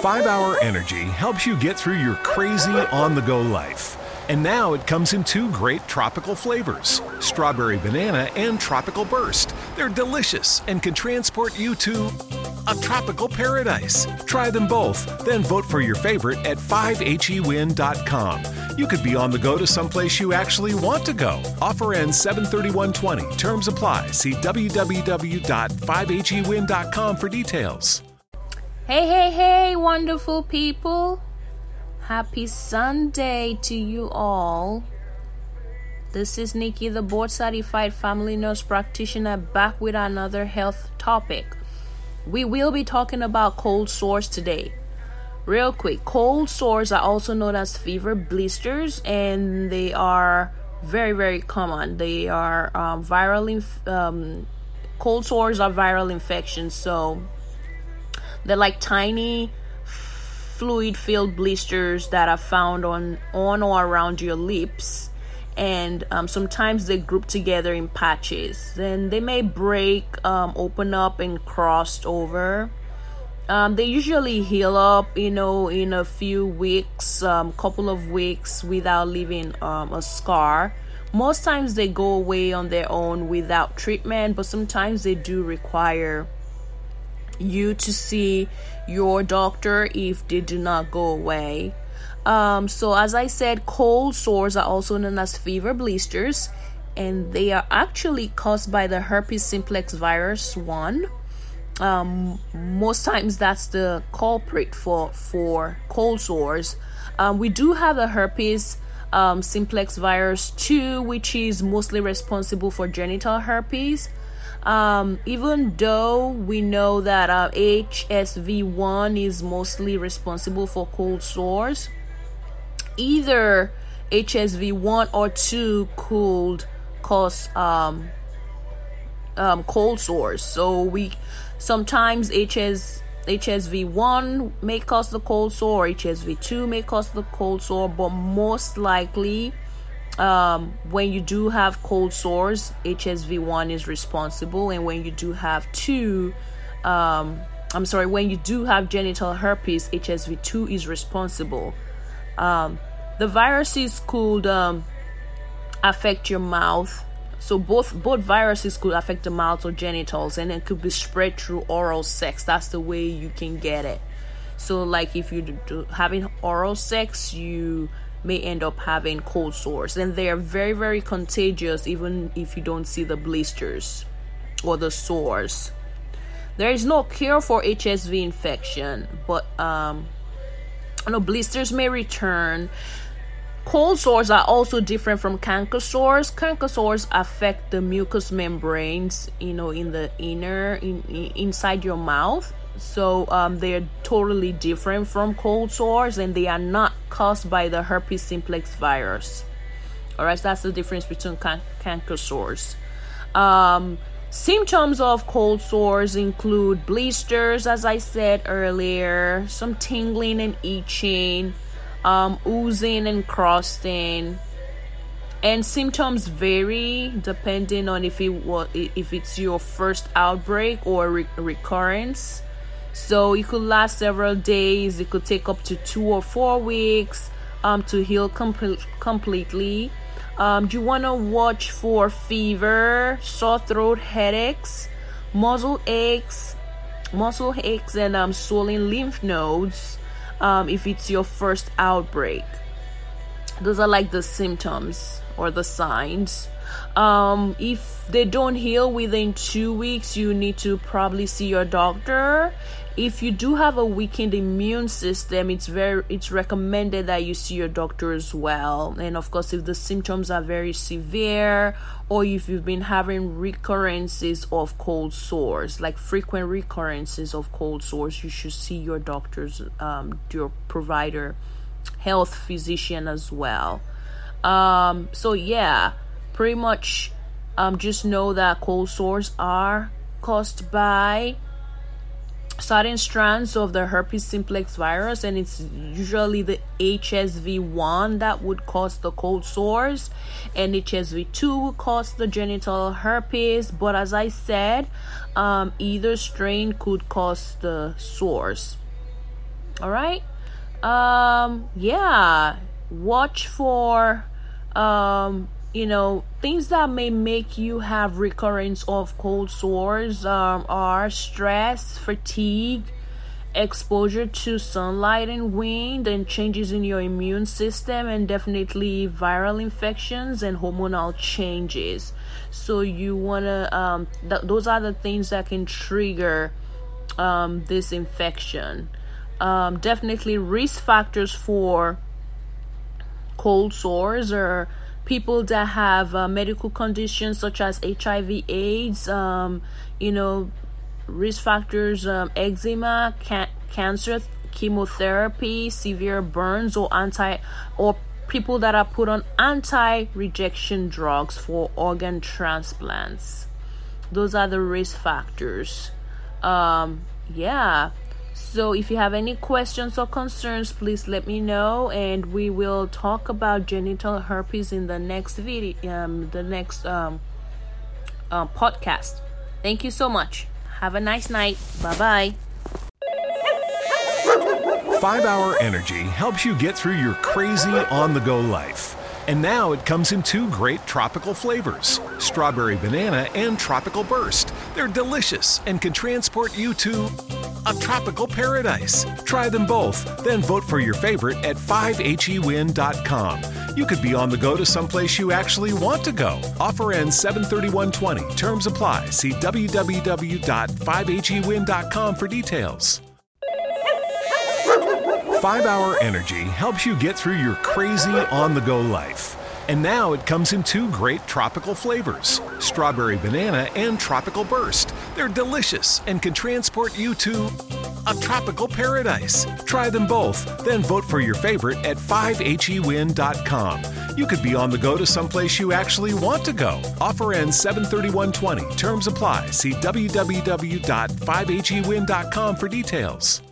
5-Hour Energy helps you get through your crazy on-the-go life. And now it comes in 2 great tropical flavors, Strawberry Banana and Tropical Burst. They're delicious and can transport you to a tropical paradise. Try them both, then vote for your favorite at 5hewin.com. You could be on the go to someplace you actually want to go. Offer ends 7/31/20. Terms apply. See www.5hewin.com for details. Hey, wonderful people. Happy Sunday to you all. This is Nikki, the board-certified family nurse practitioner, back with another health topic. We will be talking about cold sores today. Real quick, cold sores are also known as fever blisters, and they are very, very common. They are cold sores are viral infections, so they're like tiny fluid-filled blisters that are found on or around your lips, and sometimes they group together in patches. Then they may break, open up, and cross over. They usually heal up, in a few weeks, couple of weeks, without leaving a scar. Most times they go away on their own without treatment, but sometimes they do require you to see your doctor if they do not go away. So as I said, cold sores are also known as fever blisters, and they are actually caused by the herpes simplex virus 1. Most times that's the culprit for cold sores. We do have the herpes simplex virus 2, which is mostly responsible for genital herpes. Even though we know that HSV1 is mostly responsible for cold sores, either HSV1 or 2 could cause cold sores. So sometimes HSV1 may cause the cold sore, or HSV2 may cause the cold sore, but most likely when you do have cold sores, HSV1 is responsible, and when you do have when you do have genital herpes, HSV2 is responsible. The viruses could affect your mouth. So both viruses could affect the mouth or genitals, and it could be spread through oral sex. That's the way you can get it. So like if you do having oral sex, you may end up having cold sores, and they are very, very contagious even if you don't see the blisters or the sores. There is no cure for HSV infection, but blisters may return. Cold sores are also different from canker sores. Canker sores affect the mucous membranes, in the inside your mouth. So they're totally different from cold sores, and they are not caused by the herpes simplex virus. All right, so that's the difference between canker sores. Symptoms of cold sores include blisters, as I said earlier, some tingling and itching, oozing and crusting, and symptoms vary depending on if it's your first outbreak or recurrence. So it could last several days. It could take up to 2 or 4 weeks to heal completely. You want to watch for fever, sore throat, headaches, muscle aches, and swollen lymph nodes. If it's your first outbreak, those are like the symptoms or the signs. If they don't heal within 2 weeks, you need to probably see your doctor. If you do have a weakened immune system, it's recommended that you see your doctor as well. And of course, if the symptoms are very severe, or if you've been having recurrences of cold sores, like frequent recurrences of cold sores, you should see your doctor's your provider, health physician as well. So yeah, pretty much just know that cold sores are caused by certain strands of the herpes simplex virus, and it's usually the HSV1 that would cause the cold sores, and HSV2 would cause the genital herpes. But as I said, either strain could cause the sores. All right. Yeah. Watch for things that may make you have recurrence of cold sores are stress, fatigue, exposure to sunlight and wind, and changes in your immune system, and definitely viral infections and hormonal changes. So you want to those are the things that can trigger this infection. Definitely risk factors for cold sores are people that have medical conditions such as HIV, AIDS, risk factors, eczema, cancer, chemotherapy, severe burns, or people that are put on anti-rejection drugs for organ transplants. Those are the risk factors. So if you have any questions or concerns, please let me know, and we will talk about genital herpes in the next video, podcast. Thank you so much. Have a nice night. Bye-bye. 5 Hour Energy helps you get through your crazy on-the-go life. And now it comes in 2 great tropical flavors, Strawberry Banana and Tropical Burst. They're delicious and can transport you to a tropical paradise. Try them both, then vote for your favorite at 5hewin.com. You could be on the go to someplace you actually want to go. Offer ends 7/31/20. Terms apply. See www.5hewin.com for details. 5 Hour Energy helps you get through your crazy on-the-go life. And now it comes in 2 great tropical flavors, Strawberry Banana and Tropical Burst. They're delicious and can transport you to a tropical paradise. Try them both, then vote for your favorite at 5hewin.com. You could be on the go to someplace you actually want to go. Offer ends 7/31/20. Terms apply. See www.5hewin.com for details.